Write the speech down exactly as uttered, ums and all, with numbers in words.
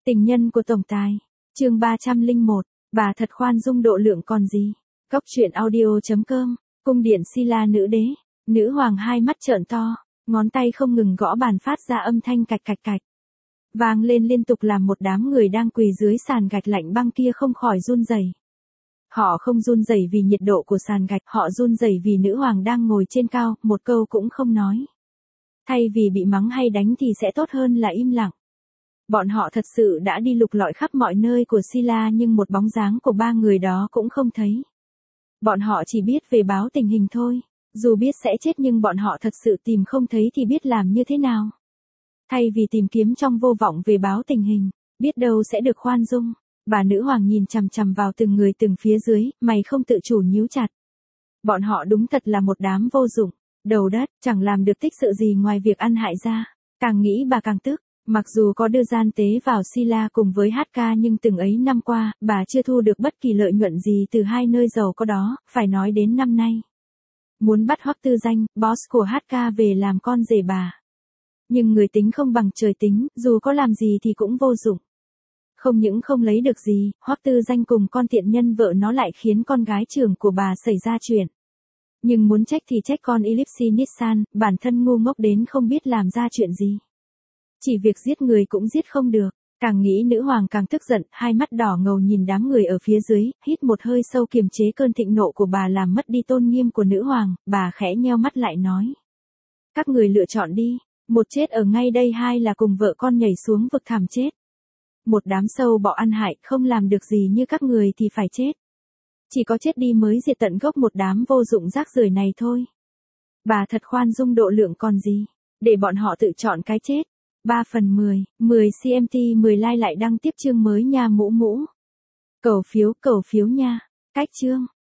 Tình nhân của tổng tài. Chương ba trăm lẻ một, bà thật khoan dung độ lượng còn gì. Cốc truyện audio chấm com. Cung điện Sila nữ đế. Nữ hoàng hai mắt trợn to, ngón tay không ngừng gõ bàn phát ra âm thanh cạch cạch cạch. Vang lên liên tục làm một đám người đang quỳ dưới sàn gạch lạnh băng kia không khỏi run rẩy. Họ không run rẩy vì nhiệt độ của sàn gạch, họ run rẩy vì nữ hoàng đang ngồi trên cao, một câu cũng không nói. Thay vì bị mắng hay đánh thì sẽ tốt hơn là im lặng. Bọn họ thật sự đã đi lục lọi khắp mọi nơi của Sila nhưng một bóng dáng của ba người đó cũng không thấy. Bọn họ chỉ biết về báo tình hình thôi, dù biết sẽ chết nhưng bọn họ thật sự tìm không thấy thì biết làm như thế nào. Thay vì tìm kiếm trong vô vọng về báo tình hình, biết đâu sẽ được khoan dung. Bà nữ hoàng nhìn chằm chằm vào từng người từng phía dưới, mày không tự chủ nhíu chặt. Bọn họ đúng thật là một đám vô dụng, đầu đất, chẳng làm được tích sự gì ngoài việc ăn hại ra. Càng nghĩ bà càng tức, mặc dù có đưa gian tế vào Sila cùng với hát ca nhưng từng ấy năm qua, bà chưa thu được bất kỳ lợi nhuận gì từ hai nơi giàu có đó, phải nói đến năm nay. Muốn bắt Hoắc Tư Danh, boss của hát ca về làm con rể bà. Nhưng người tính không bằng trời tính, dù có làm gì thì cũng vô dụng. Không những không lấy được gì, Hoắc Tư Danh cùng con tiện nhân vợ nó lại khiến con gái trưởng của bà xảy ra chuyện. Nhưng muốn trách thì trách con Ellipse Nissan, bản thân ngu ngốc đến không biết làm ra chuyện gì. Chỉ việc giết người cũng giết không được. Càng nghĩ nữ hoàng càng tức giận, hai mắt đỏ ngầu nhìn đám người ở phía dưới, hít một hơi sâu kiềm chế cơn thịnh nộ của bà làm mất đi tôn nghiêm của nữ hoàng, bà khẽ nheo mắt lại nói. Các người lựa chọn đi, một chết ở ngay đây hai là cùng vợ con nhảy xuống vực thẳm chết. Một đám sâu bọ ăn hại không làm được gì như các người thì phải chết. Chỉ có chết đi mới diệt tận gốc một đám vô dụng rác rưởi này thôi. Bà thật khoan dung độ lượng còn gì, để bọn họ tự chọn cái chết. ba phần mười, mười xê em tê mười like lại đăng tiếp chương mới nha mũ mũ. Cầu phiếu, cầu phiếu nha. Cách chương.